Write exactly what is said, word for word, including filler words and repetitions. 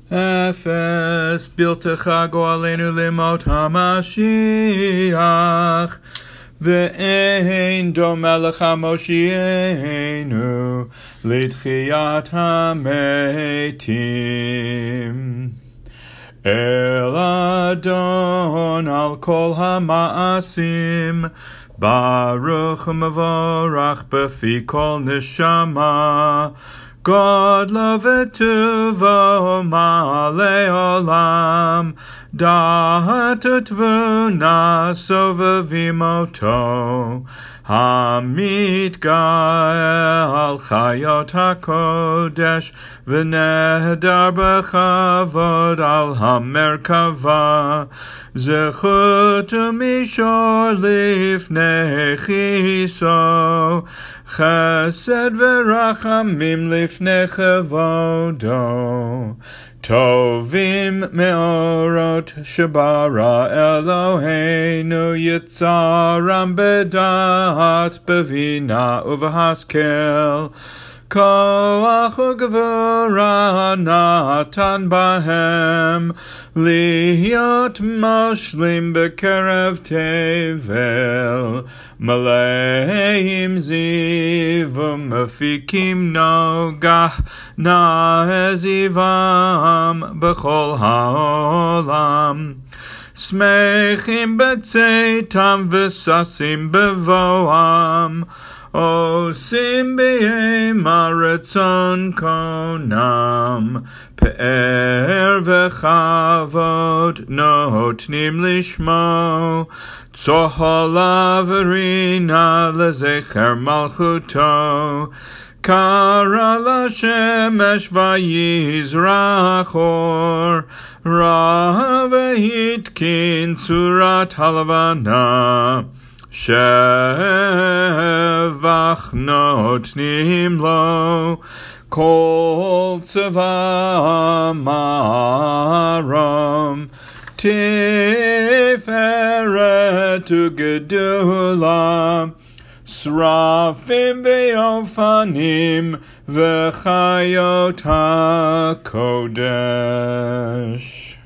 אפס בלתך גואלנו למות המשיח, ואין דומה לך מושיענו לתחיית המתים. אל אדון על כל המעשים, ברוך ומבורך בפי כל נשמה, גודלו וטובו מלא עולם, דעת ותבונה סובבים אותו, המתגאה על חיות הקודש, ונהדר בכבוד על המרכבה, זכות ומישור לפני כיסו, חסד ורחמים לפני כבודו. טובים מאורות שברא אלוהינו, יצרם בדעת, בבינה ובהשכל, כוח וגבורה נתן בהם, להיות מושלים בקרב תבל, מלאים זיו ומפיקים נוגה, נאה זיוום בכל העולם. שמחים בצאתם וששים בבואם, עושים בהמה רצון קונם, פאר וכבוד נותנים לשמו, צהלה ורינה לזכר מלכותו. קרא לשמש ויזרח אור, ראה והתקין צורת הלבנה, שבח נותנים לו כל צבא מרום, תפארת וגדולה, שרפים באופנים וחיות הקודש.